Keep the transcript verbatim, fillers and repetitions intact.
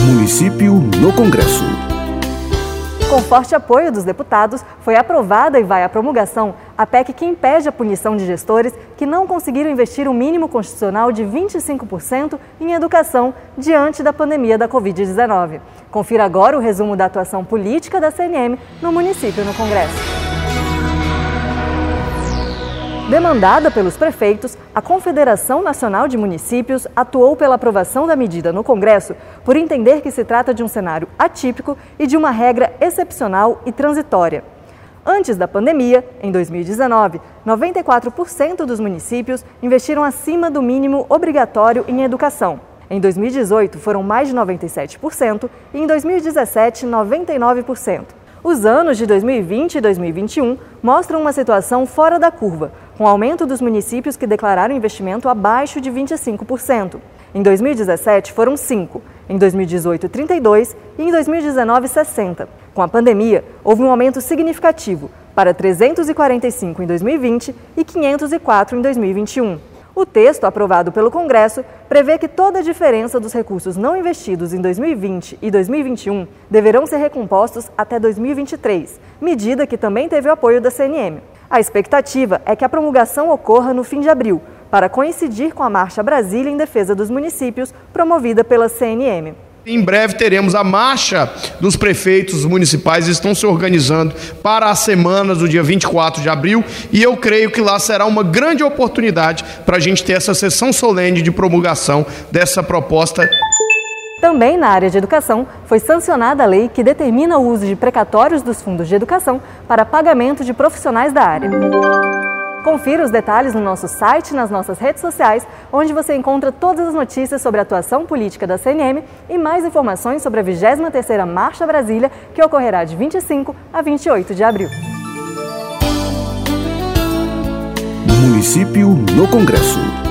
Município no Congresso. Com forte apoio dos deputados, foi aprovada e vai à promulgação a P E C que impede a punição de gestores que não conseguiram investir o mínimo constitucional de vinte e cinco por cento em educação diante da pandemia da covid dezenove. Confira agora o resumo da atuação política da C N M no município no Congresso. Demandada pelos prefeitos, a Confederação Nacional de Municípios atuou pela aprovação da medida no Congresso por entender que se trata de um cenário atípico e de uma regra excepcional e transitória. Antes da pandemia, em dois mil e dezenove, noventa e quatro por cento dos municípios investiram acima do mínimo obrigatório em educação. Em dois mil e dezoito, foram mais de noventa e sete por cento e em dois mil e dezessete, noventa e nove por cento. Os anos de dois mil e vinte e dois mil e vinte e um mostram uma situação fora da curva, com aumento dos municípios que declararam investimento abaixo de vinte e cinco por cento. Em dois mil e dezessete foram cinco, em dois mil e dezoito trinta e dois e em dois mil e dezenove sessenta. Com a pandemia, houve um aumento significativo, para trezentos e quarenta e cinco em dois mil e vinte e quinhentos e quatro em dois mil e vinte e um. O texto aprovado pelo Congresso prevê que toda a diferença dos recursos não investidos em dois mil e vinte e dois mil e vinte e um deverão ser recompostos até dois mil e vinte e três, medida que também teve o apoio da C N M. A expectativa é que a promulgação ocorra no fim de abril, para coincidir com a Marcha Brasília em Defesa dos Municípios, promovida pela C N M. Em breve teremos a marcha dos prefeitos municipais, estão se organizando para as semanas do dia vinte e quatro de abril e eu creio que lá será uma grande oportunidade para a gente ter essa sessão solene de promulgação dessa proposta. Também na área de educação, foi sancionada a lei que determina o uso de precatórios dos fundos de educação para pagamento de profissionais da área. Confira os detalhes no nosso site e nas nossas redes sociais, onde você encontra todas as notícias sobre a atuação política da C N M e mais informações sobre a vigésima terceira Marcha Brasília, que ocorrerá de vinte e cinco a vinte e oito de abril. Município no Congresso.